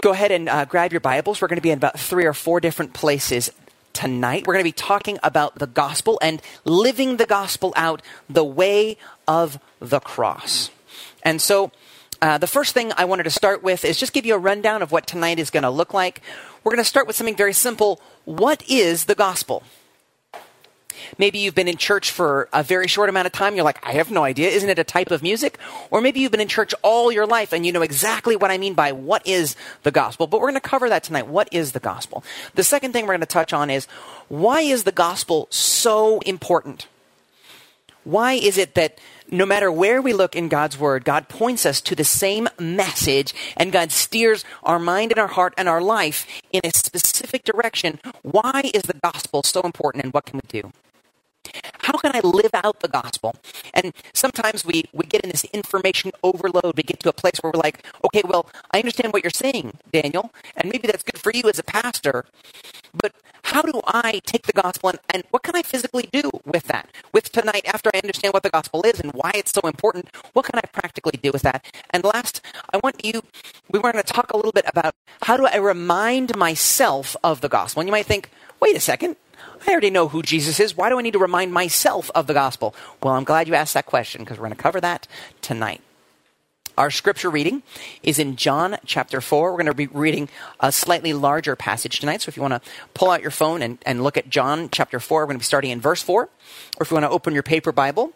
Go ahead and grab your Bibles. We're going to be in about 3 or 4 different places tonight. We're going to be talking about the gospel and living the gospel out the way of the cross. And so the first thing I wanted to start with is just give you a rundown of what tonight is going to look like. We're going to start with something very simple. What is the gospel? Maybe you've been in church for a very short amount of time. You're like, I have no idea. Isn't it a type of music? Or maybe you've been in church all your life and you know exactly what I mean by what is the gospel. But we're going to cover that tonight. What is the gospel? The second thing we're going to touch on is, why is the gospel so important? Why is it that no matter where we look in God's word, God points us to the same message and God steers our mind and our heart and our life in a specific direction? Why is the gospel so important and what can we do? How can I live out the gospel? And sometimes we get in this information overload. We get to a place where we're like, okay, well, I understand what you're saying, Daniel, and maybe that's good for you as a pastor, but how do I take the gospel and what can I physically do with that? With tonight, after I understand what the gospel is and why it's so important, what can I practically do with that? And last, we were going to talk a little bit about how do I remind myself of the gospel? And you might think, wait a second, I already know who Jesus is. Why do I need to remind myself of the gospel? Well, I'm glad you asked that question because we're going to cover that tonight. Our scripture reading is in John chapter 4. We're going to be reading a slightly larger passage tonight. So if you want to pull out your phone and look at John chapter 4, we're going to be starting in verse 4. Or if you want to open your paper Bible,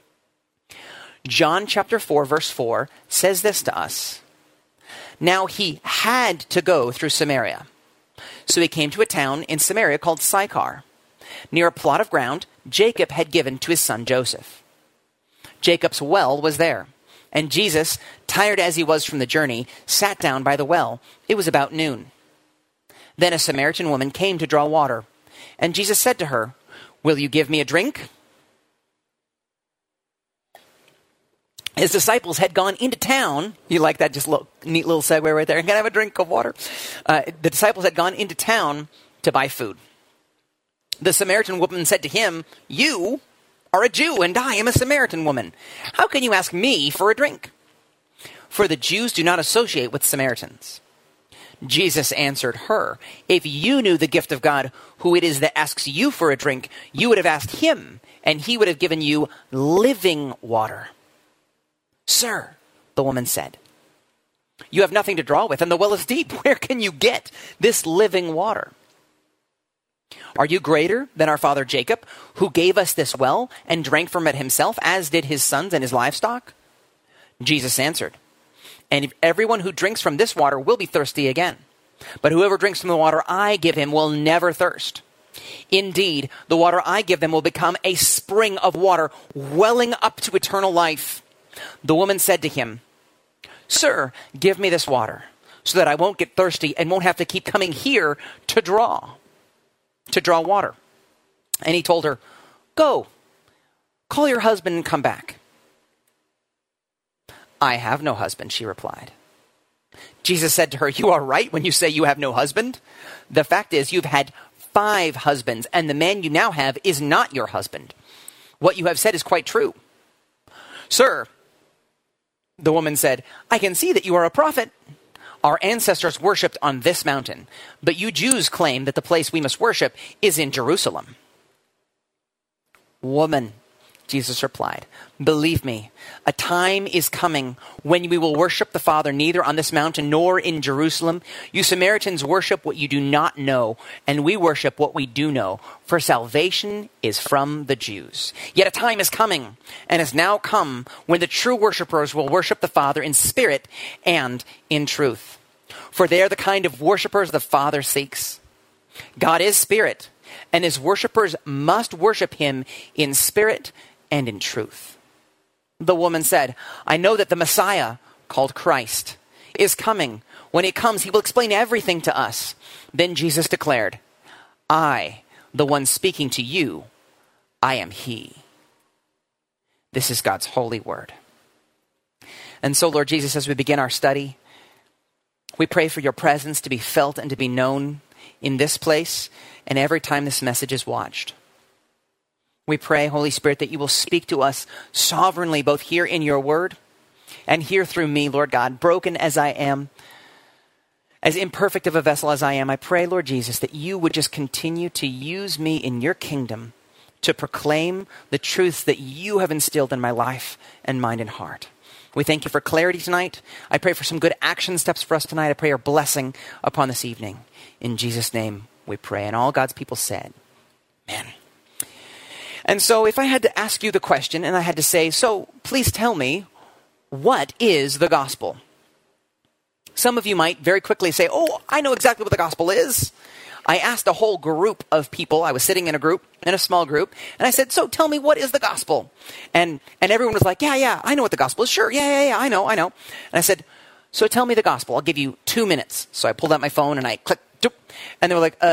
John chapter 4, verse 4 says this to us. Now he had to go through Samaria. So he came to a town in Samaria called Sychar, near a plot of ground Jacob had given to his son Joseph. Jacob's well was there, and Jesus, tired as he was from the journey, sat down by the well. It was about noon. Then a Samaritan woman came to draw water, and Jesus said to her, "Will you give me a drink?" His disciples had gone into town. You like that? Just neat little segue right there. Can I have a drink of water? The disciples had gone into town to buy food. The Samaritan woman said to him, "You are a Jew, and I am a Samaritan woman. How can you ask me for a drink?" For the Jews do not associate with Samaritans. Jesus answered her, "If you knew the gift of God, who it is that asks you for a drink, you would have asked him, and he would have given you living water." "Sir," the woman said, "you have nothing to draw with, and the well is deep. Where can you get this living water? Are you greater than our father Jacob, who gave us this well and drank from it himself, as did his sons and his livestock?" Jesus answered, "And everyone who drinks from this water will be thirsty again. But whoever drinks from the water I give him will never thirst. Indeed, the water I give them will become a spring of water welling up to eternal life." The woman said to him, "Sir, give me this water so that I won't get thirsty and won't have to keep coming here to draw water." And he told her, "Go, call your husband and come back." "I have no husband," she replied. Jesus said to her, "You are right when you say you have no husband. The fact is you've had 5 husbands, and the man you now have is not your husband. What you have said is quite true." "Sir," the woman said, "I can see that you are a prophet. Our ancestors worshipped on this mountain, but you Jews claim that the place we must worship is in Jerusalem." "Woman," Jesus replied, "believe me, a time is coming when we will worship the Father neither on this mountain nor in Jerusalem. You Samaritans worship what you do not know, and we worship what we do know, for salvation is from the Jews. Yet a time is coming, and has now come, when the true worshipers will worship the Father in spirit and in truth. For they are the kind of worshipers the Father seeks. God is spirit, and his worshipers must worship him in spirit and in truth." The woman said, "I know that the Messiah, called Christ, is coming. When he comes, he will explain everything to us." Then Jesus declared, "I, the one speaking to you, I am he." This is God's holy word. And so, Lord Jesus, as we begin our study, we pray for your presence to be felt and to be known in this place and every time this message is watched. We pray, Holy Spirit, that you will speak to us sovereignly, both here in your word and here through me, Lord God, broken as I am, As imperfect of a vessel as I am, I pray, Lord Jesus, that you would just continue to use me in your kingdom to proclaim the truths that you have instilled in my life and mind and heart. We thank you for clarity tonight. I pray for some good action steps for us tonight. I pray your blessing upon this evening. In Jesus' name we pray. And all God's people said, amen. And so if I had to ask you the question and I had to say, so please tell me, what is the gospel? Some of you might very quickly say, oh, I know exactly what the gospel is. I asked a whole group of people. I was sitting in a small group, and I said, so tell me, what is the gospel? And everyone was like, yeah, I know what the gospel is. Sure, yeah, I know. And I said, so tell me the gospel. I'll give you 2 minutes. So I pulled out my phone and I clicked, and they were like,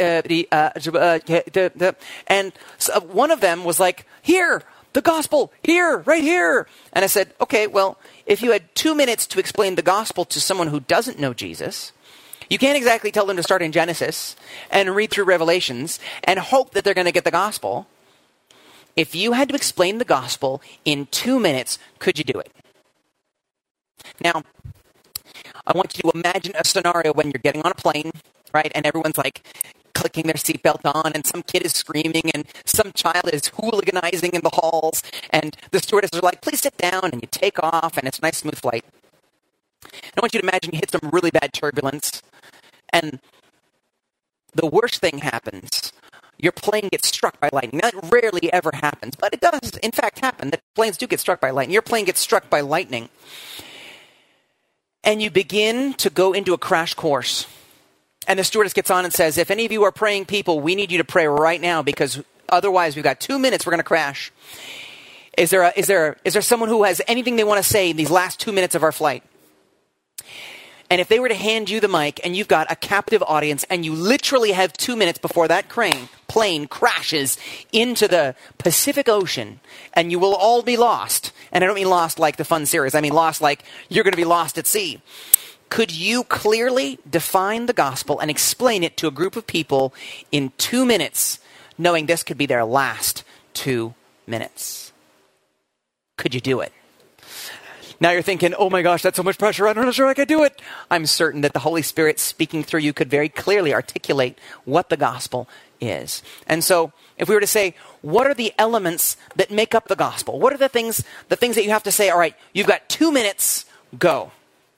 and so one of them was like, here, the gospel, here, right here. And I said, okay, well, if you had 2 minutes to explain the gospel to someone who doesn't know Jesus, you can't exactly tell them to start in Genesis and read through Revelations and hope that they're going to get the gospel. If you had to explain the gospel in 2 minutes, could you do it? Now, I want you to imagine a scenario when you're getting on a plane, right? And everyone's like clicking their seatbelt on, and some kid is screaming, and some child is hooliganizing in the halls, and the stewardesses are like, please sit down, and you take off, and it's a nice, smooth flight. And I want you to imagine you hit some really bad turbulence, and the worst thing happens. Your plane gets struck by lightning. That rarely ever happens, but it does, in fact, happen that planes do get struck by lightning. Your plane gets struck by lightning, and you begin to go into a crash course. And the stewardess gets on and says, if any of you are praying people, we need you to pray right now, because otherwise we've got 2 minutes, we're going to crash. Is there someone who has anything they want to say in these last 2 minutes of our flight? And if they were to hand you the mic and you've got a captive audience and you literally have 2 minutes before that plane crashes into the Pacific Ocean and you will all be lost. And I don't mean lost like the fun series. I mean lost like you're going to be lost at sea. Could you clearly define the gospel and explain it to a group of people in 2 minutes, knowing this could be their last 2 minutes? Could you do it? Now you're thinking, oh my gosh, that's so much pressure. I'm not sure I could do it. I'm certain that the Holy Spirit speaking through you could very clearly articulate what the gospel is. And so if we were to say, what are the elements that make up the gospel? What are the things that you have to say, all right, you've got 2 minutes, go.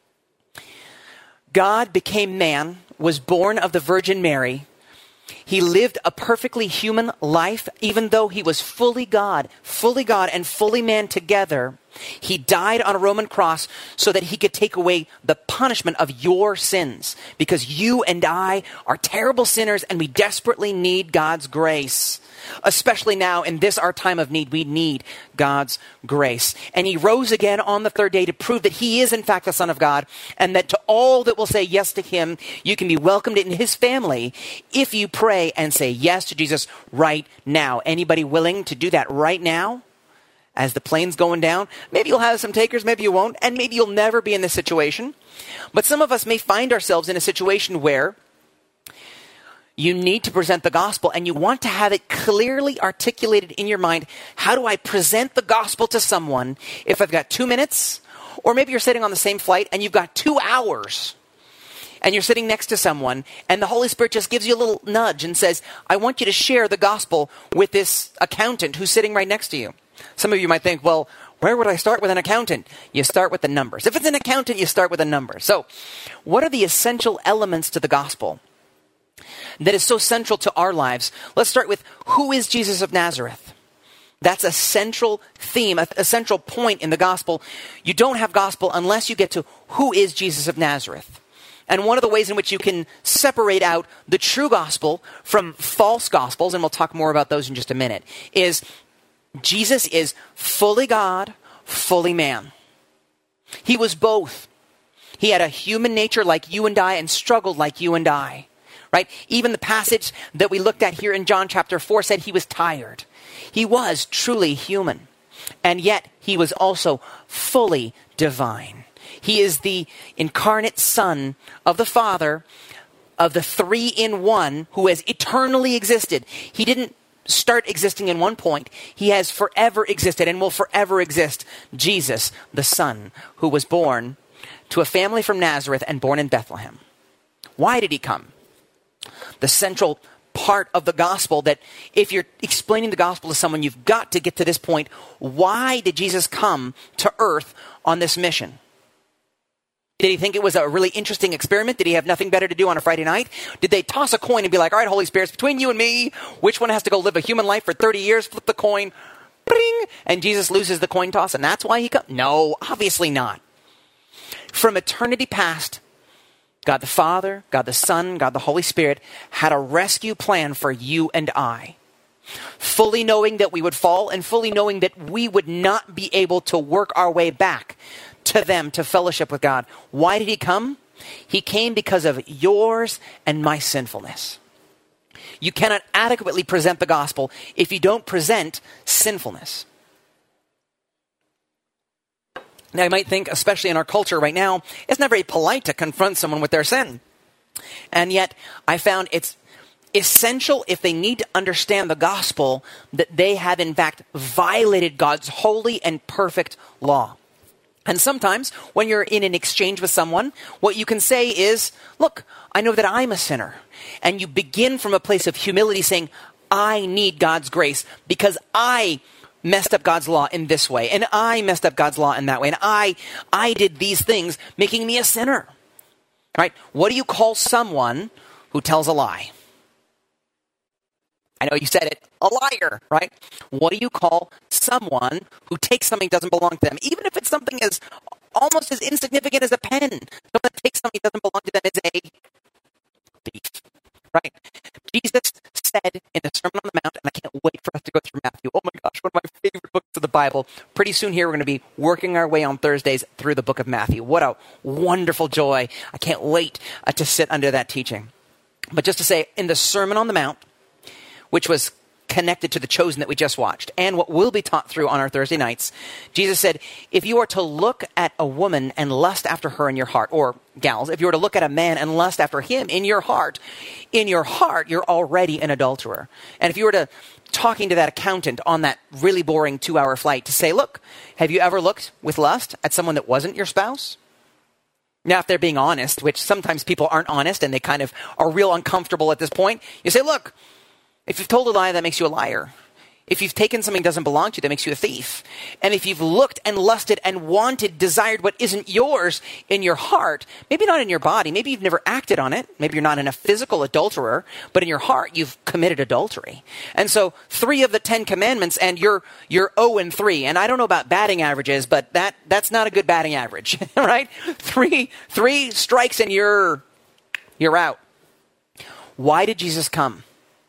God became man, was born of the Virgin Mary. He lived a perfectly human life, even though he was fully God and fully man together. He died on a Roman cross so that he could take away the punishment of your sins, because you and I are terrible sinners and we desperately need God's grace. Especially now in this, our time of need, we need God's grace. And he rose again on the third day to prove that he is in fact the Son of God, and that to all that will say yes to him, you can be welcomed in his family if you pray and say yes to Jesus right now. Anybody willing to do that right now? As the plane's going down, maybe you'll have some takers, maybe you won't, and maybe you'll never be in this situation. But some of us may find ourselves in a situation where you need to present the gospel and you want to have it clearly articulated in your mind. How do I present the gospel to someone if I've got 2 minutes? Or maybe you're sitting on the same flight and you've got 2 hours and you're sitting next to someone and the Holy Spirit just gives you a little nudge and says, I want you to share the gospel with this accountant who's sitting right next to you. Some of you might think, well, where would I start with an accountant? You start with the numbers. If it's an accountant, you start with a number. So what are the essential elements to the gospel that is so central to our lives? Let's start with, who is Jesus of Nazareth? That's a central theme, a central point in the gospel. You don't have gospel unless you get to who is Jesus of Nazareth. And one of the ways in which you can separate out the true gospel from false gospels, and we'll talk more about those in just a minute, is Jesus is fully God, fully man. He was both. He had a human nature like you and I and struggled like you and I, right? Even the passage that we looked at here in John chapter 4 said he was tired. He was truly human, and yet he was also fully divine. He is the incarnate Son of the Father, of the 3-in-1, who has eternally existed. He didn't start existing in one point. He has forever existed and will forever exist. Jesus, the Son, who was born to a family from Nazareth and born in Bethlehem. Why did he come? The central part of the gospel that if you're explaining the gospel to someone, you've got to get to this point. Why did Jesus come to earth on this mission? Did he think it was a really interesting experiment? Did he have nothing better to do on a Friday night? Did they toss a coin and be like, all right, Holy Spirit, it's between you and me. Which one has to go live a human life for 30 years? Flip the coin. Bing! And Jesus loses the coin toss, and that's why he comes? No, obviously not. From eternity past, God the Father, God the Son, God the Holy Spirit had a rescue plan for you and I. Fully knowing that we would fall and fully knowing that we would not be able to work our way back to them, to fellowship with God. Why did he come? He came because of yours and my sinfulness. You cannot adequately present the gospel if you don't present sinfulness. Now, you might think, especially in our culture right now, it's not very polite to confront someone with their sin. And yet, I found it's essential if they need to understand the gospel that they have, in fact, violated God's holy and perfect law. And sometimes, when you're in an exchange with someone, what you can say is, look, I know that I'm a sinner. And you begin from a place of humility saying, I need God's grace because I messed up God's law in this way, and I messed up God's law in that way, and I did these things, making me a sinner. Right? What do you call someone who tells a lie? I know you said it, a liar, right? What do you call someone who takes something that doesn't belong to them? Even if it's something as almost as insignificant as a pen. Someone that takes something that doesn't belong to them is a thief, right? Jesus said in the Sermon on the Mount, and I can't wait for us to go through Matthew. Oh my gosh, one of my favorite books of the Bible. Pretty soon here we're going to be working our way on Thursdays through the book of Matthew. What a wonderful joy. I can't wait to sit under that teaching. But just to say, in the Sermon on the Mount, which was connected to the Chosen that we just watched, and what we'll be taught through on our Thursday nights, Jesus said, if you are to look at a woman and lust after her in your heart, or gals, if you were to look at a man and lust after him in your heart, you're already an adulterer. And if you were to talking to that accountant on that really boring 2-hour flight to say, look, have you ever looked with lust at someone that wasn't your spouse? Now, if they're being honest, which sometimes people aren't honest and they kind of are real uncomfortable at this point, you say, look, if you've told a lie, that makes you a liar. If you've taken something that doesn't belong to you, that makes you a thief. And if you've looked and lusted and wanted, desired what isn't yours in your heart, maybe not in your body, maybe you've never acted on it, maybe you're not in a physical adulterer, but in your heart, you've committed adultery. And so 3 of the 10 commandments, and you're 0-3. And I don't know about batting averages, but that's not a good batting average, right? 3 strikes and you're out. Why did Jesus come?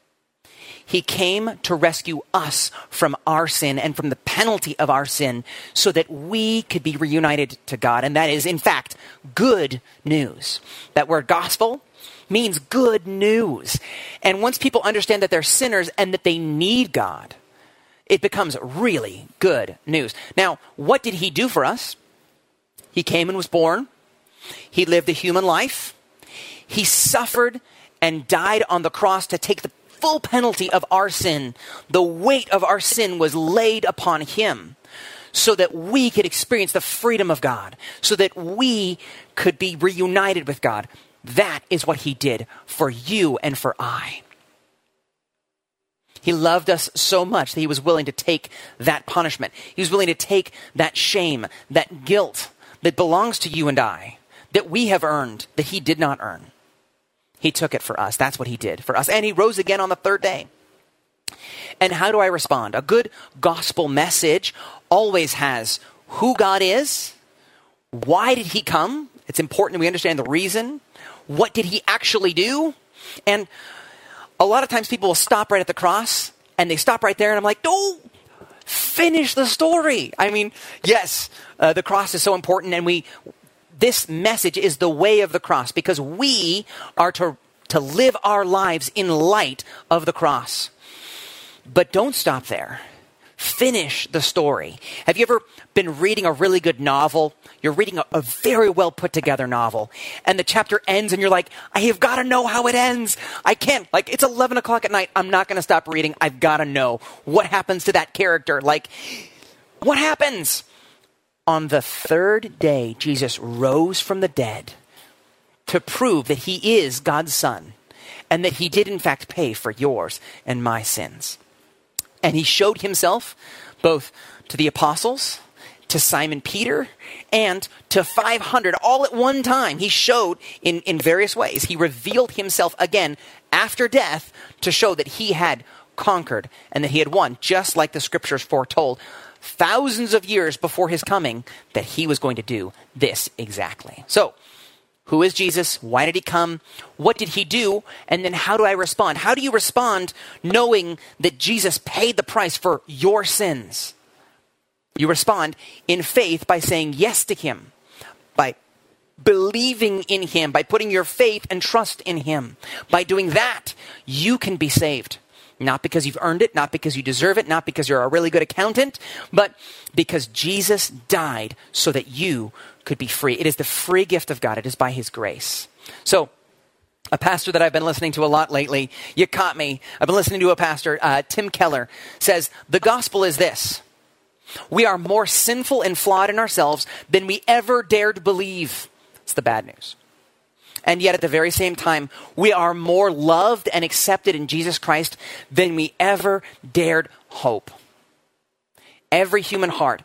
He came to rescue us from our sin and from the penalty of our sin so that we could be reunited to God. And that is, in fact, good news. That word gospel means good news. And once people understand that they're sinners and that they need God, it becomes really good news. Now, what did he do for us? He came and was born. He lived a human life. He suffered and died on the cross to take the full penalty of our sin. The weight of our sin was laid upon him so that we could experience the freedom of God, so that we could be reunited with God. That is what he did for you and for I. He loved us so much that he was willing to take that punishment. He was willing to take that shame, that guilt that belongs to you and I, that we have earned, that he did not earn. He took it for us. That's what he did for us. And he rose again on the 3rd day. And how do I respond? A good gospel message always has who God is. Why did he come? It's important that we understand the reason. What did he actually do? And a lot of times people will stop right at the cross and they stop right there. And I'm like, no, finish the story. I mean, yes, the cross is so important, and this message is the way of the cross because we are to live our lives in light of the cross. But don't stop there. Finish the story. Have you ever been reading a really good novel? You're reading a very well put together novel, and the chapter ends and you're like, I have got to know how it ends. I can't, it's 11 o'clock at night. I'm not going to stop reading. I've got to know what happens to that character. What happens? On the 3rd day, Jesus rose from the dead. to prove that he is God's son and that he did in fact pay for yours and my sins. And he showed himself both to the apostles, to Simon Peter, and to 500 all at one time. He showed in various ways. He revealed himself again after death to show that he had conquered and that he had won, just like the scriptures foretold thousands of years before his coming, that he was going to do this exactly. So, who is Jesus? Why did he come? What did he do? And then how do I respond? How do you respond knowing that Jesus paid the price for your sins? You respond in faith by saying yes to him, by believing in him, by putting your faith and trust in him. By doing that, you can be saved. Not because you've earned it, not because you deserve it, not because you're a really good accountant, but because Jesus died so that you could be free. It is the free gift of God. It is by his grace. So, a pastor that I've been listening to a lot lately, you caught me. I've been listening to a pastor, Tim Keller, says, the gospel is this: we are more sinful and flawed in ourselves than we ever dared believe. It's the bad news. And yet at the very same time, we are more loved and accepted in Jesus Christ than we ever dared hope. Every human heart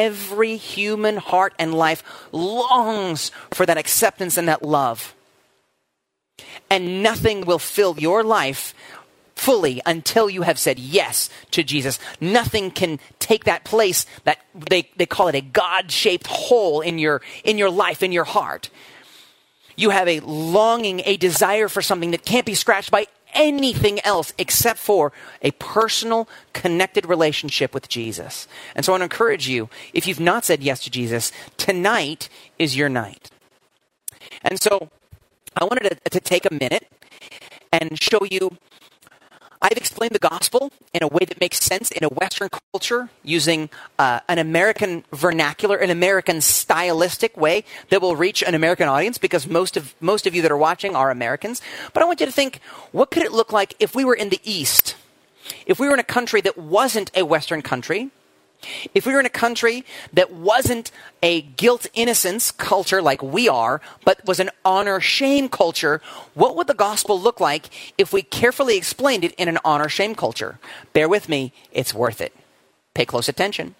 and life longs for that acceptance and that love. And nothing will fill your life fully until you have said yes to Jesus. Nothing can take that place that they call it a God-shaped hole in your life, in your heart. You have a longing, a desire for something that can't be scratched by anything else except for a personal, connected relationship with Jesus. And so I want to encourage you, if you've not said yes to Jesus, tonight is your night. And so I wanted to take a minute and show you. I've explained the gospel in a way that makes sense in a Western culture using an American vernacular, an American stylistic way that will reach an American audience, because most of you that are watching are Americans. But I want you to think, what could it look like if we were in the East? If we were in a country that wasn't a Western country? If we were in a country that wasn't a guilt-innocence culture like we are, but was an honor-shame culture, what would the gospel look like if we carefully explained it in an honor-shame culture? Bear with me, it's worth it. Pay close attention.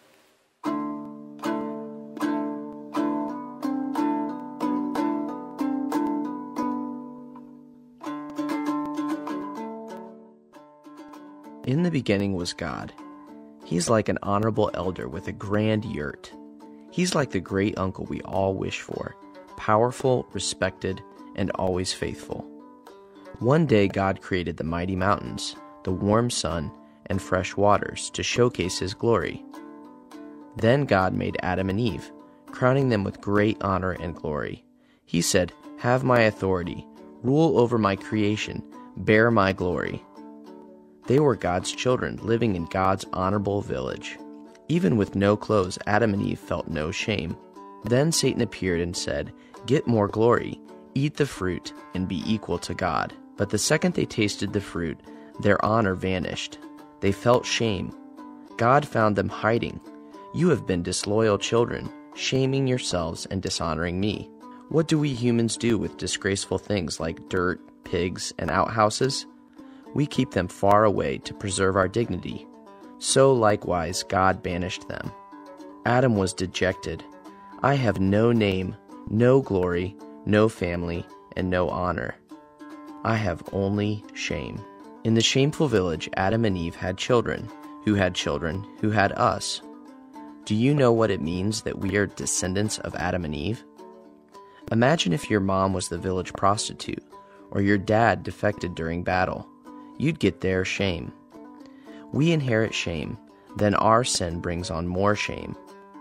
In the beginning was God. He's like an honorable elder with a grand yurt. He's like the great uncle we all wish for, powerful, respected, and always faithful. One day God created the mighty mountains, the warm sun, and fresh waters to showcase his glory. Then God made Adam and Eve, crowning them with great honor and glory. He said, "Have my authority, rule over my creation, bear my glory." They were God's children, living in God's honorable village. Even with no clothes, Adam and Eve felt no shame. Then Satan appeared and said, "Get more glory, eat the fruit, and be equal to God." But the second they tasted the fruit, their honor vanished. They felt shame. God found them hiding. "You have been disloyal children, shaming yourselves and dishonoring me." What do we humans do with disgraceful things like dirt, pigs, and outhouses? We keep them far away to preserve our dignity. So likewise, God banished them. Adam was dejected. "I have no name, no glory, no family, and no honor. I have only shame." In the shameful village, Adam and Eve had children, who had children, who had us. Do you know what it means that we are descendants of Adam and Eve? Imagine if your mom was the village prostitute, or your dad defected during battle. You'd get their shame. We inherit shame, then our sin brings on more shame.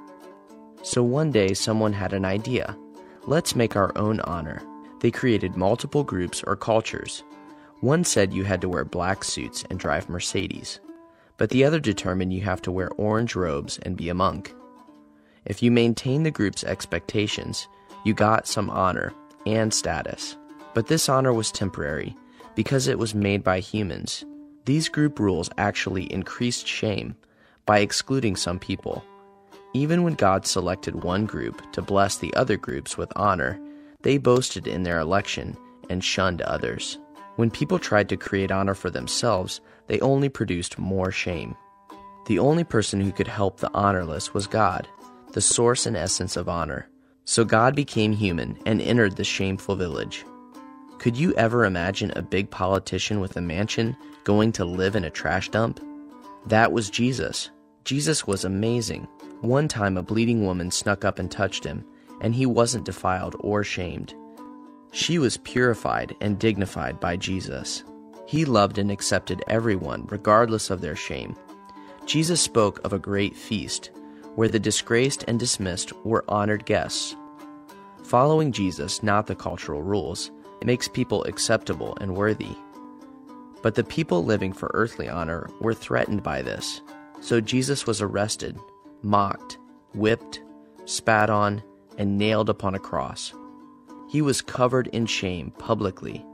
So one day someone had an idea. Let's make our own honor. They created multiple groups or cultures. One said you had to wear black suits and drive Mercedes, but the other determined you have to wear orange robes and be a monk. If you maintain the group's expectations, you got some honor and status. But this honor was temporary, because it was made by humans. These group rules actually increased shame by excluding some people. Even when God selected one group to bless the other groups with honor, They boasted in their election and shunned others. When people tried to create honor for themselves, they only produced more shame. The only person who could help the honorless was God, the source and essence of honor. So God became human and entered the shameful village. Could you ever imagine a big politician with a mansion going to live in a trash dump? That was Jesus. Jesus was amazing. One time a bleeding woman snuck up and touched him, and he wasn't defiled or shamed. She was purified and dignified by Jesus. He loved and accepted everyone, regardless of their shame. Jesus spoke of a great feast, where the disgraced and dismissed were honored guests. Following Jesus, not the cultural rules, makes people acceptable and worthy. But the people living for earthly honor were threatened by this. So Jesus was arrested, mocked, whipped, spat on, and nailed upon a cross. He was covered in shame publicly.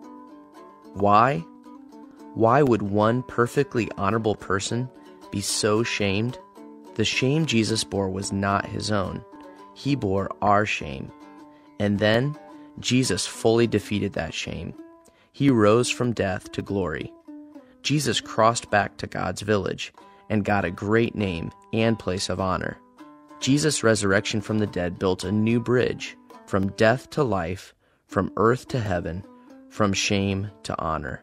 Why? Why would one perfectly honorable person be so shamed? The shame Jesus bore was not his own. He bore our shame. And then Jesus fully defeated that shame. He rose from death to glory. Jesus crossed back to God's village and got a great name and place of honor. Jesus' resurrection from the dead built a new bridge from death to life, from earth to heaven, from shame to honor.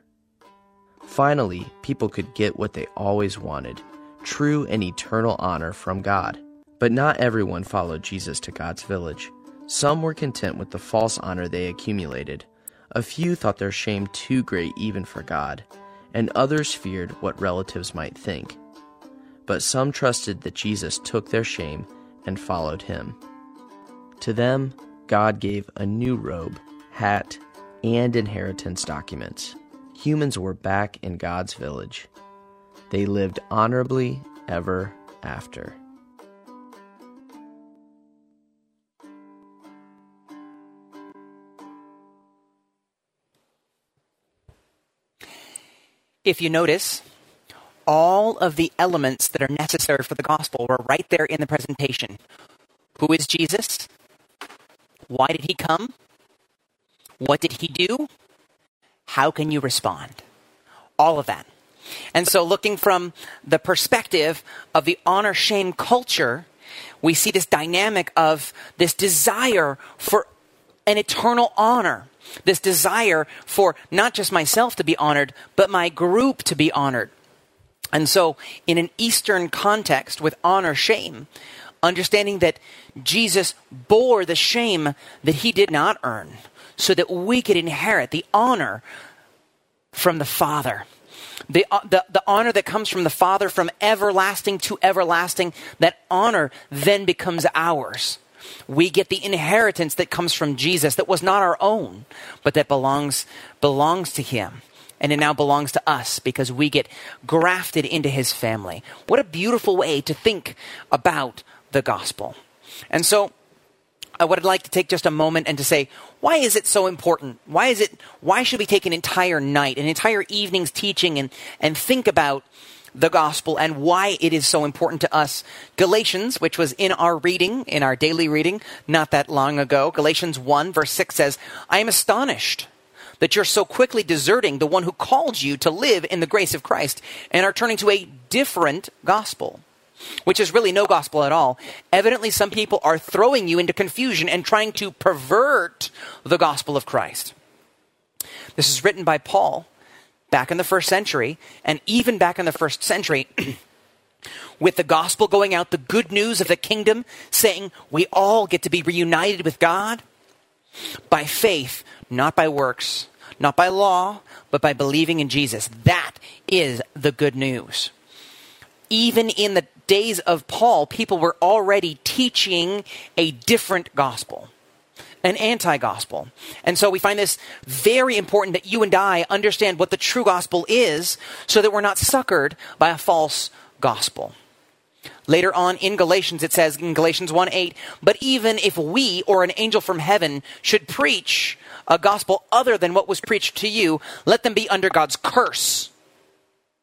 Finally, people could get what they always wanted, true and eternal honor from God. But not everyone followed Jesus to God's village. Some were content with the false honor they accumulated. A few thought their shame too great even for God, and others feared what relatives might think. But some trusted that Jesus took their shame and followed him. To them, God gave a new robe, hat, and inheritance documents. Humans were back in God's village. They lived honorably ever after. If you notice, all of the elements that are necessary for the gospel were right there in the presentation. Who is Jesus? Why did he come? What did he do? How can you respond? All of that. And so looking from the perspective of the honor-shame culture, we see this dynamic of this desire for an eternal honor. This desire for not just myself to be honored, but my group to be honored. And so in an Eastern context with honor-shame, understanding that Jesus bore the shame that he did not earn so that we could inherit the honor from the Father. The honor that comes from the Father from everlasting to everlasting, that honor then becomes ours. We get the inheritance that comes from Jesus that was not our own, but that belongs to him. And it now belongs to us because we get grafted into his family. What a beautiful way to think about the gospel. And so I would like to take just a moment and to say, why is it so important? Why should we take an entire night, an entire evening's teaching and think about the gospel and why it is so important to us? Galatians, which was in our daily reading, not that long ago, Galatians 1 verse 6 says, I am astonished that you're so quickly deserting the one who called you to live in the grace of Christ and are turning to a different gospel, which is really no gospel at all. Evidently, some people are throwing you into confusion and trying to pervert the gospel of Christ. This is written by Paul back in the first century, and even back in the first century, with the gospel going out, the good news of the kingdom, saying we all get to be reunited with God by faith, not by works, not by law, but by believing in Jesus. That is the good news. Even in the days of Paul, people were already teaching a different gospel, an anti-gospel. And so we find this very important that you and I understand what the true gospel is so that we're not suckered by a false gospel. Later on in Galatians, it says in Galatians 1:8, but even if we or an angel from heaven should preach a gospel other than what was preached to you, let them be under God's curse.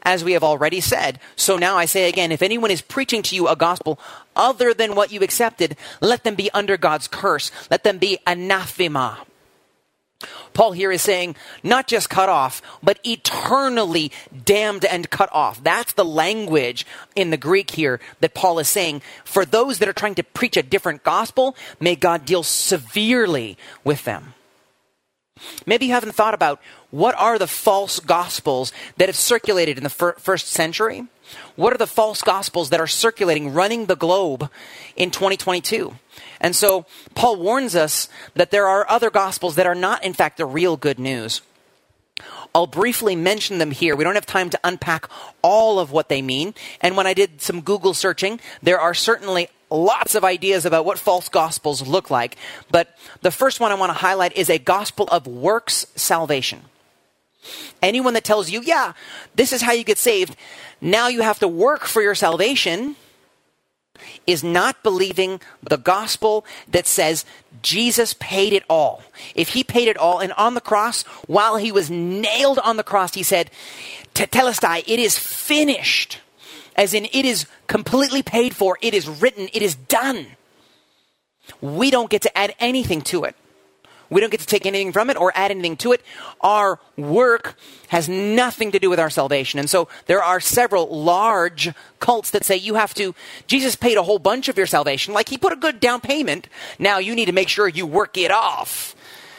as we have already said. So now I say again, if anyone is preaching to you a gospel other than what you accepted, let them be under God's curse. Let them be anathema. Paul here is saying not just cut off, but eternally damned and cut off. That's the language in the Greek here that Paul is saying. For those that are trying to preach a different gospel, may God deal severely with them. Maybe you haven't thought about what are the false gospels that have circulated in the first century? What are the false gospels that are circulating, running the globe in 2022? And so Paul warns us that there are other gospels that are not, in fact, the real good news. I'll briefly mention them here. We don't have time to unpack all of what they mean. And when I did some Google searching, there are certainly lots of ideas about what false gospels look like. But the first one I want to highlight is a gospel of works salvation. Anyone that tells you, yeah, this is how you get saved, now you have to work for your salvation, is not believing the gospel that says Jesus paid it all. If he paid it all, and on the cross, while he was nailed on the cross, he said, Tetelestai, it is finished. As in, it is completely paid for, it is written, it is done. We don't get to add anything to it. We don't get to take anything from it or add anything to it. Our work has nothing to do with our salvation. And so there are several large cults that say Jesus paid a whole bunch of your salvation. Like he put a good down payment. Now you need to make sure you work it off.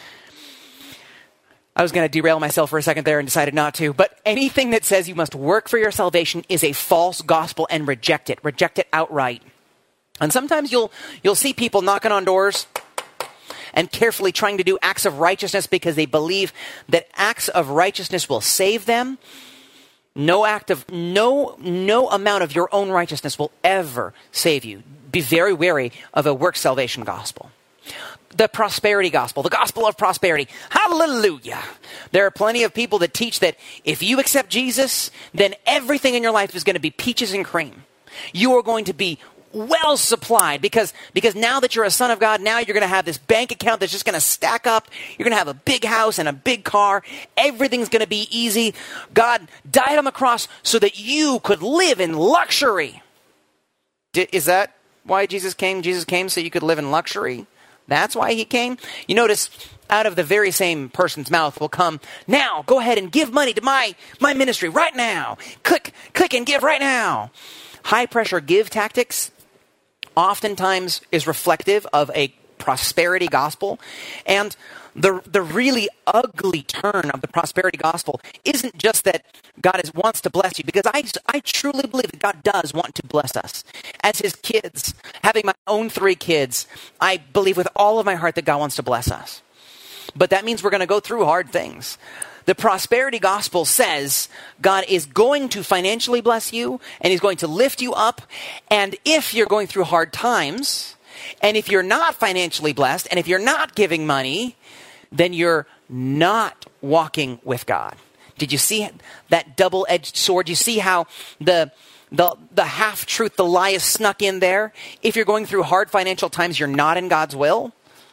I was going to derail myself for a second there and decided not to. But anything that says you must work for your salvation is a false gospel, and reject it. Reject it outright. And sometimes you'll see people knocking on doors and carefully trying to do acts of righteousness because they believe that acts of righteousness will save them. No amount of your own righteousness will ever save you. Be very wary of a work salvation gospel. The prosperity gospel, the gospel of prosperity. Hallelujah. There are plenty of people that teach that if you accept Jesus, then everything in your life is going to be peaches and cream. You are going to be well supplied because now that you're a son of God, now you're going to have this bank account that's just going to stack up. You're going to have a big house and a big car. Everything's going to be easy. God died on the cross so that you could live in luxury. Is that why Jesus came? Jesus came so you could live in luxury. That's why he came. You notice out of the very same person's mouth will come, now go ahead and give money to my ministry right now. Click and give right now. High pressure give tactics oftentimes is reflective of a prosperity gospel. And the really ugly turn of the prosperity gospel isn't just that God wants to bless you, because I truly believe that God does want to bless us. As his kids, having my own 3 kids, I believe with all of my heart that God wants to bless us. But that means we're going to go through hard things. The prosperity gospel says God is going to financially bless you and he's going to lift you up. And if you're going through hard times, and if you're not financially blessed, and if you're not giving money, then you're not walking with God. Did you see that double-edged sword? You see how the half-truth, the lie is snuck in there? If you're going through hard financial times, you're not in God's will.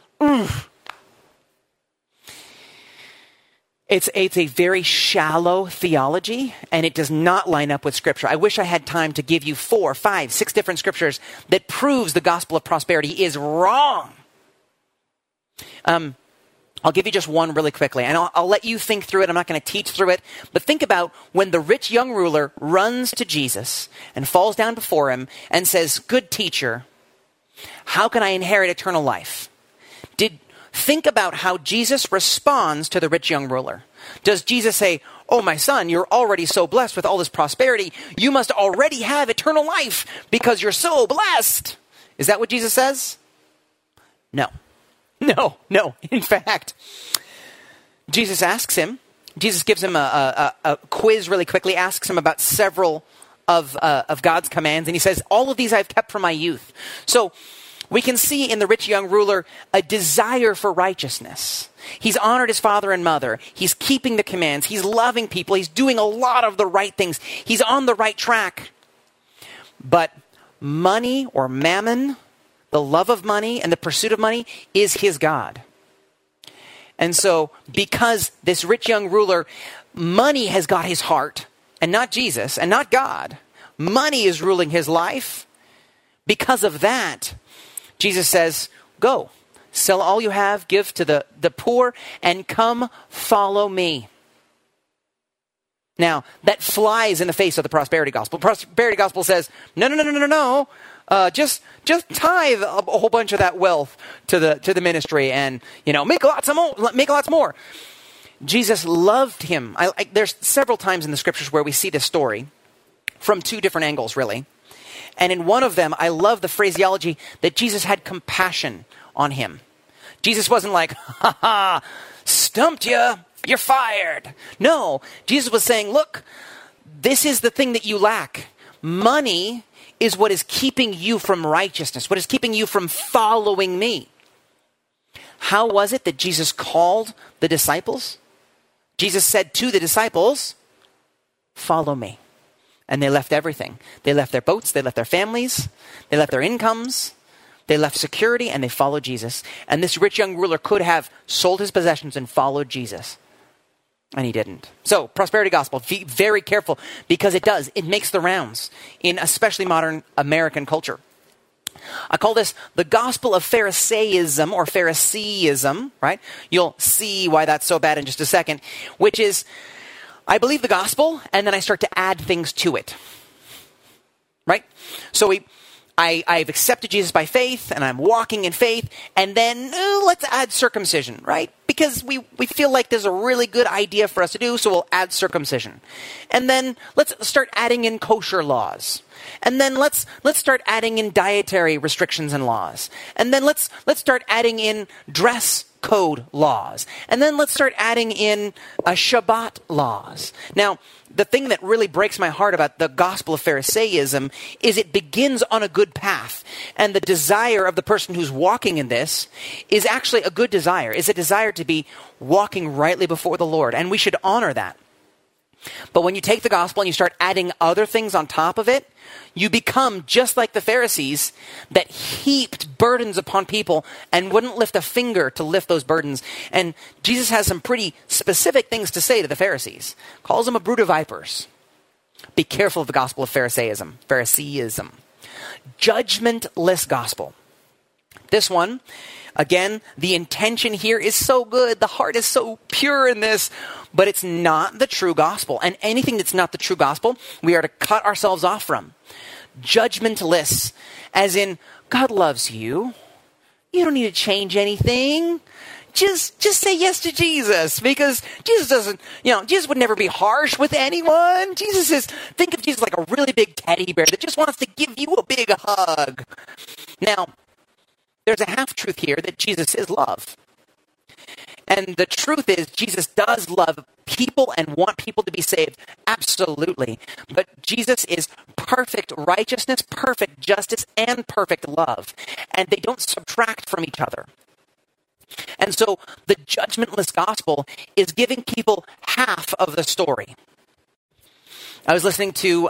It's a very shallow theology, and it does not line up with Scripture. I wish I had time to give you 4, 5, 6 different scriptures that proves the gospel of prosperity is wrong. I'll give you just one really quickly, and I'll let you think through it. I'm not going to teach through it, but think about when the rich young ruler runs to Jesus and falls down before him and says, "Good teacher, how can I inherit eternal life?" Think about how Jesus responds to the rich young ruler. Does Jesus say, "Oh, my son, you're already so blessed with all this prosperity. You must already have eternal life because you're so blessed"? Is that what Jesus says? No. In fact, Jesus gives him a quiz really quickly, asks him about several of God's commands, and he says, "All of these I've kept from my youth." So we can see in the rich young ruler a desire for righteousness. He's honored his father and mother. He's keeping the commands. He's loving people. He's doing a lot of the right things. He's on the right track. But money or mammon, the love of money and the pursuit of money, is his God. And so because this rich young ruler, money has got his heart, and not Jesus and not God. Money is ruling his life. Because of that, Jesus says, go, sell all you have, give to the poor, and come follow me. Now, that flies in the face of the prosperity gospel. Prosperity gospel says, no. Just tithe a whole bunch of that wealth to the ministry, and make lots more. Jesus loved him. There's several times in the scriptures where we see this story from two different angles, really. And in one of them, I love the phraseology that Jesus had compassion on him. Jesus wasn't like, ha ha, stumped you, you're fired. No, Jesus was saying, look, this is the thing that you lack. Money is what is keeping you from righteousness, what is keeping you from following me. How was it that Jesus called the disciples? Jesus said to the disciples, follow me. And they left everything. They left their boats, they left their families, they left their incomes, they left security, and they followed Jesus. And this rich young ruler could have sold his possessions and followed Jesus. And he didn't. So, prosperity gospel, be very careful, because it makes the rounds in especially modern American culture. I call this the gospel of Pharisaism or Phariseeism, right? You'll see why that's so bad in just a second, which is, I believe the gospel, and then I start to add things to it, right? So I've accepted Jesus by faith, and I'm walking in faith, and then let's add circumcision, right? Because we feel like there's a really good idea for us to do, so we'll add circumcision. And then let's start adding in kosher laws. And then let's start adding in dietary restrictions and laws. And then let's start adding in dress code laws. And then let's start adding in Shabbat laws. Now, the thing that really breaks my heart about the gospel of Pharisaism is it begins on a good path. And the desire of the person who's walking in this is actually a good desire, is a desire to be walking rightly before the Lord. And we should honor that. But when you take the gospel and you start adding other things on top of it, you become just like the Pharisees that heaped burdens upon people and wouldn't lift a finger to lift those burdens. And Jesus has some pretty specific things to say to the Pharisees. Calls them a brood of vipers. Be careful of the gospel of Pharisaism. Judgmentless gospel. This one, again, the intention here is so good. The heart is so pure in this, but it's not the true gospel. And anything that's not the true gospel, we are to cut ourselves off from. Judgmentless, as in, God loves you. You don't need to change anything. Just say yes to Jesus, because Jesus doesn't, Jesus would never be harsh with anyone. Think of Jesus like a really big teddy bear that just wants to give you a big hug. Now, there's a half-truth here that Jesus is love. And the truth is, Jesus does love people and want people to be saved. Absolutely. But Jesus is perfect righteousness, perfect justice, and perfect love. And they don't subtract from each other. And so the judgmentless gospel is giving people half of the story. I was listening to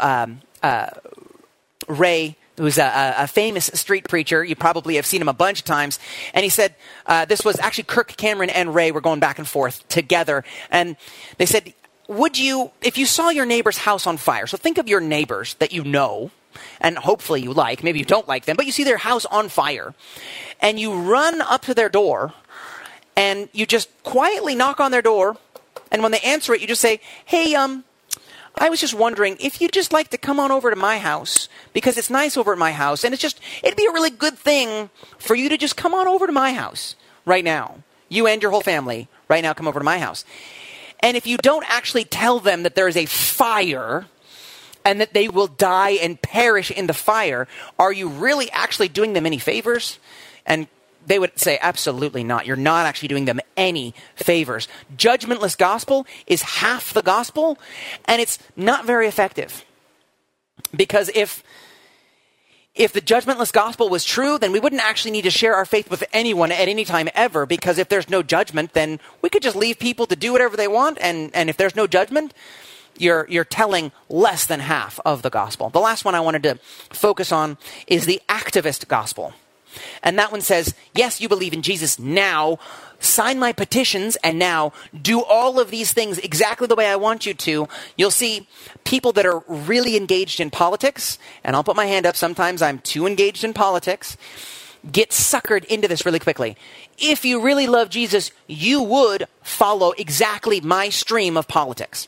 Ray, who's a famous street preacher. You probably have seen him a bunch of times. And he said, this was actually Kirk Cameron and Ray were going back and forth together. And they said, if you saw your neighbor's house on fire, so think of your neighbors that you know, and hopefully you like, maybe you don't like them, but you see their house on fire, and you run up to their door, and you just quietly knock on their door, and when they answer it, you just say, hey, I was just wondering if you'd just like to come on over to my house, because it's nice over at my house, and it'd be a really good thing for you to just come on over to my house right now. You and your whole family right now come over to my house. And if you don't actually tell them that there is a fire and that they will die and perish in the fire, are you really actually doing them any favors? And they would say, absolutely not. You're not actually doing them any favors. Judgmentless gospel is half the gospel, and it's not very effective. Because if the judgmentless gospel was true, then we wouldn't actually need to share our faith with anyone at any time ever, because if there's no judgment, then we could just leave people to do whatever they want, and if there's no judgment, you're telling less than half of the gospel. The last one I wanted to focus on is the activist gospel. And that one says, yes, you believe in Jesus now. Sign my petitions and now do all of these things exactly the way I want you to. You'll see people that are really engaged in politics, and I'll put my hand up, sometimes I'm too engaged in politics, get suckered into this really quickly. If you really love Jesus, you would follow exactly my stream of politics.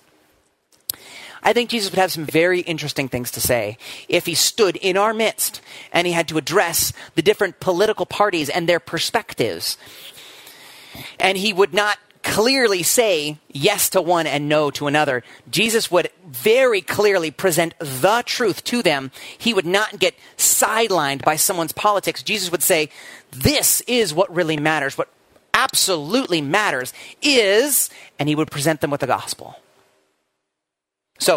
I think Jesus would have some very interesting things to say if he stood in our midst and he had to address the different political parties and their perspectives. And he would not clearly say yes to one and no to another. Jesus would very clearly present the truth to them. He would not get sidelined by someone's politics. Jesus would say, this is what really matters. What absolutely matters is, and he would present them with the gospel. So,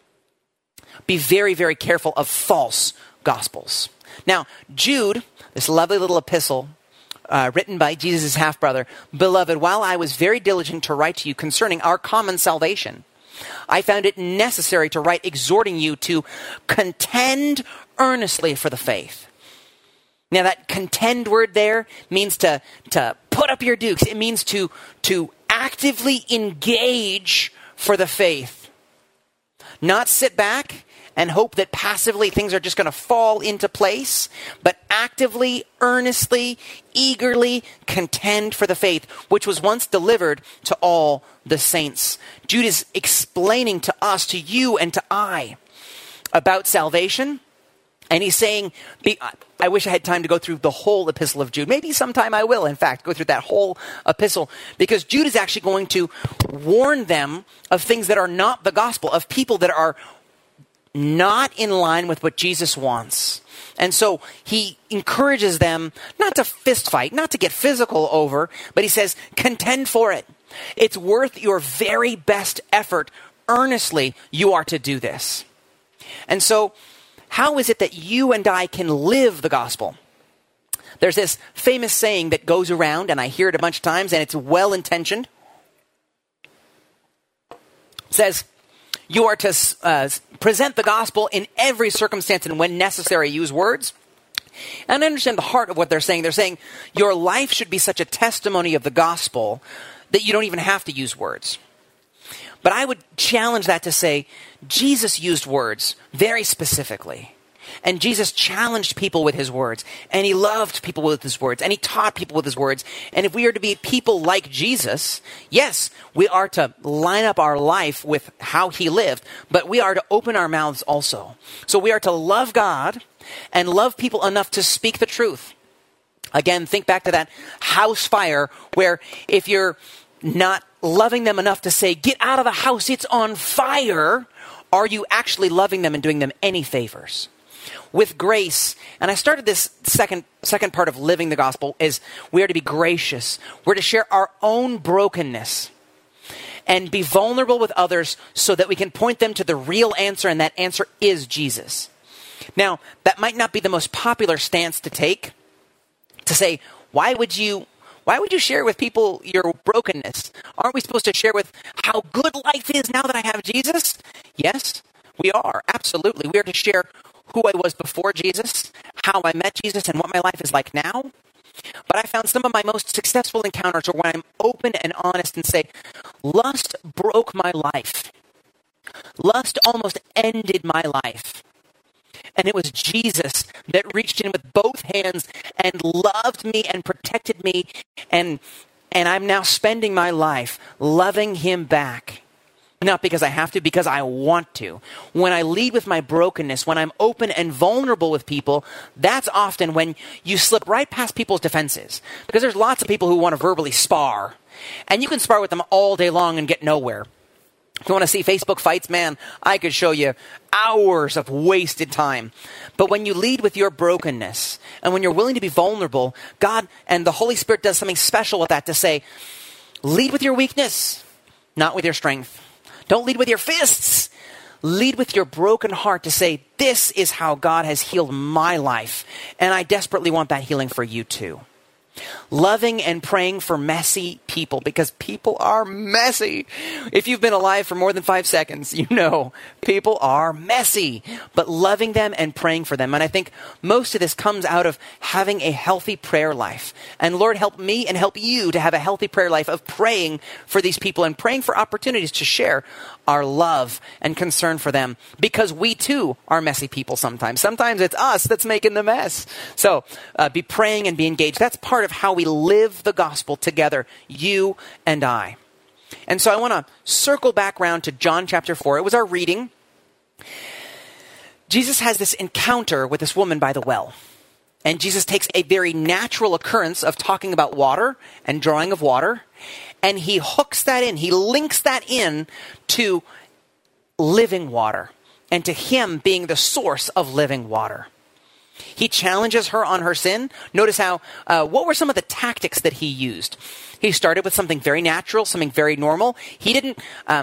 be very, very careful of false gospels. Now, Jude, this lovely little epistle, written by Jesus' half-brother, beloved, while I was very diligent to write to you concerning our common salvation, I found it necessary to write exhorting you to contend earnestly for the faith. Now that contend word there means to put up your dukes. It means to actively engage for the faith. Not sit back and hope that passively things are just going to fall into place, but actively, earnestly, eagerly contend for the faith, which was once delivered to all the saints. Jude is explaining to us, to you and to I, about salvation. And he's saying, I wish I had time to go through the whole epistle of Jude. Maybe sometime I will, in fact, go through that whole epistle. Because Jude is actually going to warn them of things that are not the gospel, of people that are not in line with what Jesus wants. And so he encourages them not to fist fight, not to get physical over, but he says, contend for it. It's worth your very best effort. Earnestly, you are to do this. And so, how is it that you and I can live the gospel? There's this famous saying that goes around, and I hear it a bunch of times, and it's well-intentioned. It says, you are to present the gospel in every circumstance and when necessary, use words. And I understand the heart of what they're saying. They're saying your life should be such a testimony of the gospel that you don't even have to use words. But I would challenge that to say Jesus used words very specifically. And Jesus challenged people with his words. And he loved people with his words. And he taught people with his words. And if we are to be people like Jesus, yes, we are to line up our life with how he lived. But we are to open our mouths also. So we are to love God and love people enough to speak the truth. Again, think back to that house fire where if you're not loving them enough to say, get out of the house, it's on fire, are you actually loving them and doing them any favors? With grace, and I started this second part of living the gospel, is we are to be gracious. We're to share our own brokenness and be vulnerable with others so that we can point them to the real answer, and that answer is Jesus. Now, that might not be the most popular stance to take, to say, why would you share with people your brokenness? Aren't we supposed to share with how good life is now that I have Jesus? Yes, we are. Absolutely. We are to share who I was before Jesus, how I met Jesus, and what my life is like now. But I found some of my most successful encounters are when I'm open and honest and say, lust broke my life. Lust almost ended my life. And it was Jesus that reached in with both hands and loved me and protected me. And I'm now spending my life loving him back. Not because I have to, because I want to. When I lead with my brokenness, when I'm open and vulnerable with people, that's often when you slip right past people's defenses. Because there's lots of people who want to verbally spar. And you can spar with them all day long and get nowhere. If you want to see Facebook fights, man, I could show you hours of wasted time. But when you lead with your brokenness, and when you're willing to be vulnerable, God and the Holy Spirit does something special with that to say, lead with your weakness, not with your strength. Don't lead with your fists. Lead with your broken heart to say, this is how God has healed my life. And I desperately want that healing for you too. Loving and praying for messy people, because people are messy. If you've been alive for more than 5 seconds, you know people are messy. But loving them and praying for them. And I think most of this comes out of having a healthy prayer life. And Lord, help me and help you to have a healthy prayer life of praying for these people and praying for opportunities to share our love and concern for them, because we too are messy people sometimes. Sometimes it's us that's making the mess. So be praying and be engaged. That's part of how we live the gospel together, you and I. And so I want to circle back around to John chapter 4. It was our reading. Jesus has this encounter with this woman by the well. And Jesus takes a very natural occurrence of talking about water and drawing of water, and he hooks that in. He links that in to living water and to him being the source of living water. He challenges her on her sin. Notice how, what were some of the tactics that he used? He started with something very natural, something very normal. He didn't,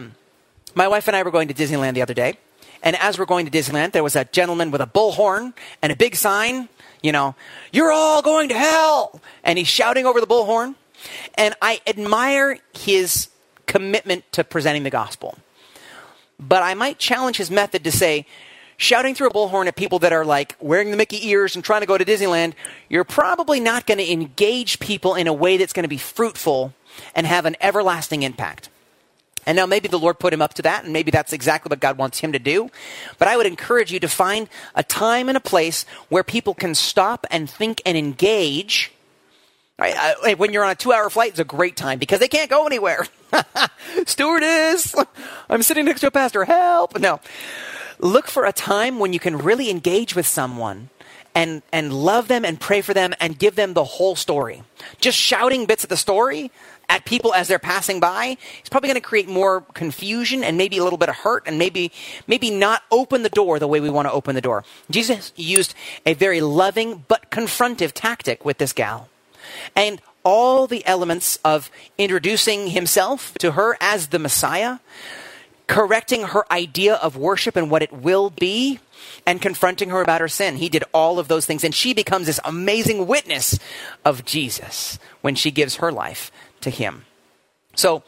my wife and I were going to Disneyland the other day. And as we're going to Disneyland, there was a gentleman with a bullhorn and a big sign, you know, "You're all going to hell." And he's shouting over the bullhorn. And I admire his commitment to presenting the gospel. But I might challenge his method to say, shouting through a bullhorn at people that are like wearing the Mickey ears and trying to go to Disneyland, you're probably not going to engage people in a way that's going to be fruitful and have an everlasting impact. And now maybe the Lord put him up to that, and maybe that's exactly what God wants him to do. But I would encourage you to find a time and a place where people can stop and think and engage. Right? When you're on a 2-hour flight, it's a great time because they can't go anywhere. Stewardess, I'm sitting next to a pastor, help. No. Look for a time when you can really engage with someone and love them and pray for them and give them the whole story. Just shouting bits of the story at people as they're passing by is probably going to create more confusion and maybe a little bit of hurt and maybe not open the door the way we want to open the door. Jesus used a very loving but confrontive tactic with this gal. And all the elements of introducing himself to her as the Messiah, correcting her idea of worship and what it will be, and confronting her about her sin. He did all of those things, and she becomes this amazing witness of Jesus when she gives her life to him. So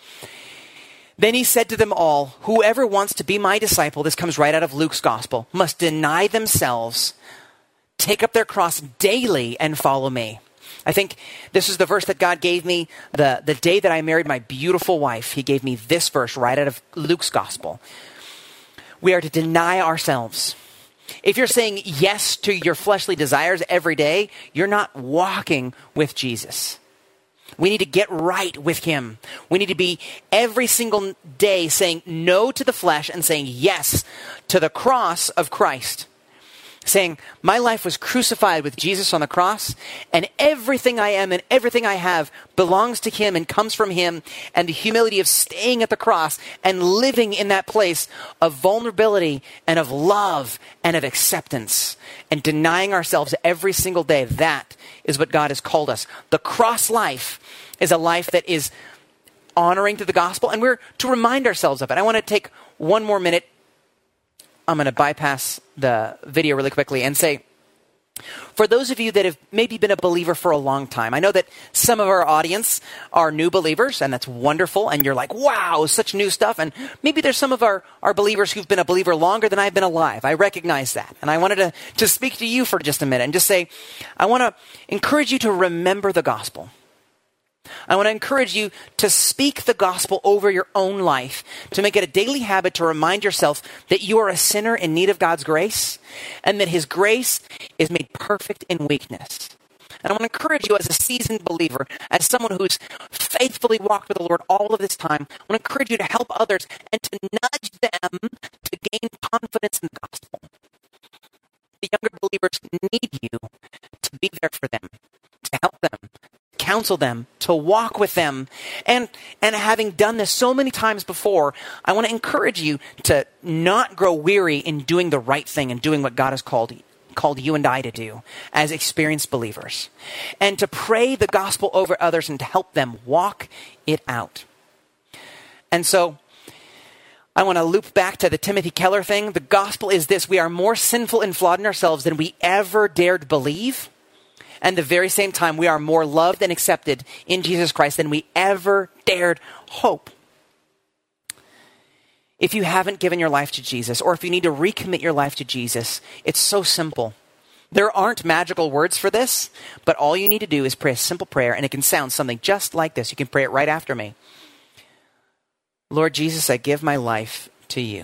then he said to them all, "Whoever wants to be my disciple," this comes right out of Luke's gospel, "must deny themselves, take up their cross daily, and follow me." I think this is the verse that God gave me the day that I married my beautiful wife. He gave me this verse right out of Luke's gospel. We are to deny ourselves. If you're saying yes to your fleshly desires every day, you're not walking with Jesus. We need to get right with him. We need to be every single day saying no to the flesh and saying yes to the cross of Christ. Saying, my life was crucified with Jesus on the cross, and everything I am and everything I have belongs to him and comes from him, and the humility of staying at the cross and living in that place of vulnerability and of love and of acceptance and denying ourselves every single day. That is what God has called us. The cross life is a life that is honoring to the gospel, and we're to remind ourselves of it. I want to take one more minute. I'm going to bypass the video really quickly and say, for those of you that have maybe been a believer for a long time, I know that some of our audience are new believers, and that's wonderful, and you're like, wow, such new stuff. And maybe there's some of our believers who've been a believer longer than I've been alive. I recognize that. And I wanted to speak to you for just a minute and just say, I want to encourage you to remember the gospel. I want to encourage you to speak the gospel over your own life, to make it a daily habit to remind yourself that you are a sinner in need of God's grace, and that his grace is made perfect in weakness. And I want to encourage you as a seasoned believer, as someone who's faithfully walked with the Lord all of this time, I want to encourage you to help others and to nudge them to gain confidence in the gospel. The younger believers need you to be there for them, to help them, counsel them, to walk with them. And having done this so many times before, I want to encourage you to not grow weary in doing the right thing and doing what God has called you and I to do as experienced believers. And to pray the gospel over others and to help them walk it out. And so I want to loop back to the Timothy Keller thing. The gospel is this: we are more sinful and flawed in ourselves than we ever dared believe. and the very same time, we are more loved and accepted in Jesus Christ than we ever dared hope. If you haven't given your life to Jesus, or if you need to recommit your life to Jesus, it's so simple. There aren't magical words for this, but all you need to do is pray a simple prayer, and it can sound something just like this. You can pray it right after me. Lord Jesus, I give my life to you.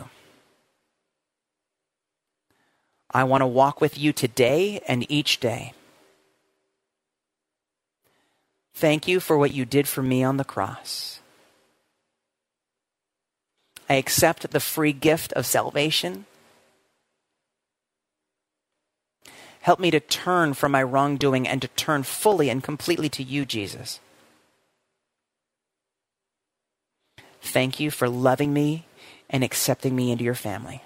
I want to walk with you today and each day. Thank you for what you did for me on the cross. I accept the free gift of salvation. Help me to turn from my wrongdoing and to turn fully and completely to you, Jesus. Thank you for loving me and accepting me into your family.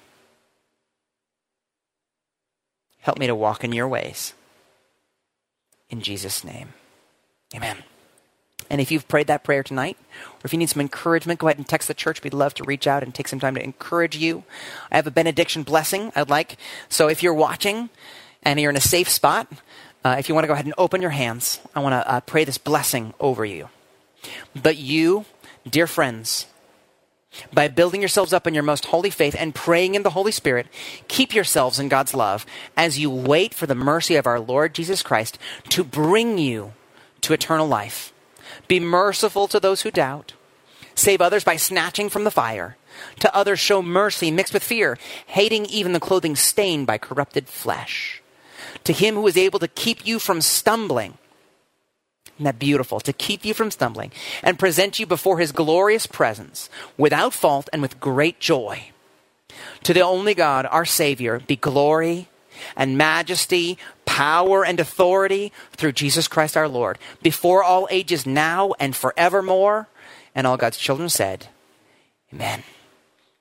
Help me to walk in your ways. In Jesus' name, amen. And if you've prayed that prayer tonight, or if you need some encouragement, go ahead and text the church. We'd love to reach out and take some time to encourage you. I have a benediction blessing I'd like. So if you're watching and you're in a safe spot, if you want to go ahead and open your hands, I want to pray this blessing over you. But you, dear friends, by building yourselves up in your most holy faith and praying in the Holy Spirit, keep yourselves in God's love as you wait for the mercy of our Lord Jesus Christ to bring you to eternal life. Be merciful to those who doubt. Save others by snatching from the fire. To others show mercy mixed with fear, hating even the clothing stained by corrupted flesh. To him who is able to keep you from stumbling. Isn't that beautiful? To keep you from stumbling and present you before his glorious presence without fault and with great joy. To the only God, our Savior, be glory and majesty, power and authority through Jesus Christ our Lord, before all ages now and forevermore. And all God's children said, amen.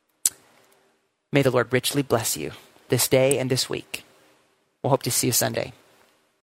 May the Lord richly bless you this day and this week. We'll hope to see you Sunday.